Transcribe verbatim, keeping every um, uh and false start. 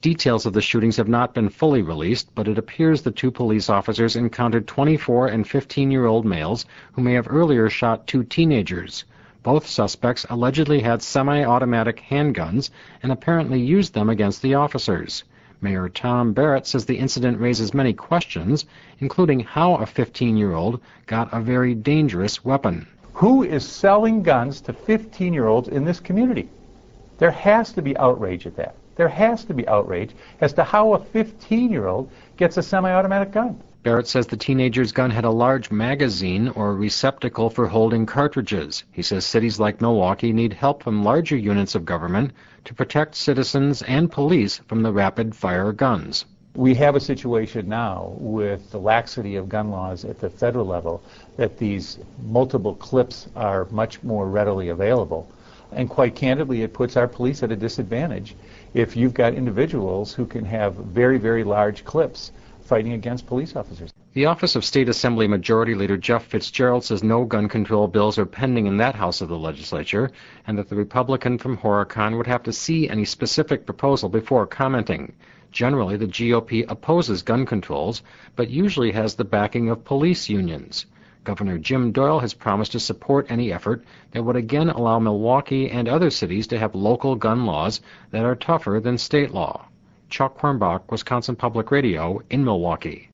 details of the shootings have not been fully released, but it appears the two police officers encountered twenty-four and fifteen-year-old males who may have earlier shot two teenagers. Both suspects allegedly had semi-automatic handguns and apparently used them against the officers. Mayor Tom Barrett says the incident raises many questions, including how a fifteen-year-old got a very dangerous weapon. Who is selling guns to fifteen-year-olds in this community? There has to be outrage at that. There has to be outrage as to how a fifteen-year-old gets a semi-automatic gun. Barrett says the teenager's gun had a large magazine or receptacle for holding cartridges. He says cities like Milwaukee need help from larger units of government to protect citizens and police from the rapid-fire guns. We have a situation now with the laxity of gun laws at the federal level that these multiple clips are much more readily available. And quite candidly, it puts our police at a disadvantage if you've got individuals who can have very, very large clips fighting against police officers. The Office of State Assembly Majority Leader Jeff Fitzgerald says no gun control bills are pending in that house of the legislature, and that the Republican from Horicon would have to see any specific proposal before commenting. Generally, the G O P opposes gun controls, but usually has the backing of police unions. Governor Jim Doyle has promised to support any effort that would again allow Milwaukee and other cities to have local gun laws that are tougher than state law. Chuck Quirmbach, Wisconsin Public Radio, in Milwaukee.